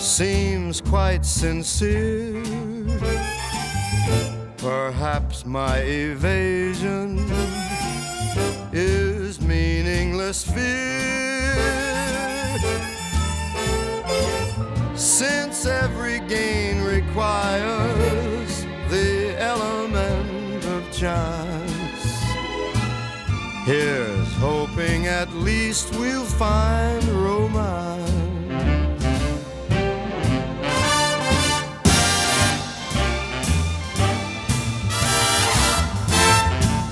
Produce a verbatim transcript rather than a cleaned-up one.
seems quite sincere. Perhaps my evasion is meaningless fear, since every gain requires the element of chance. Here's hoping at least we'll find romance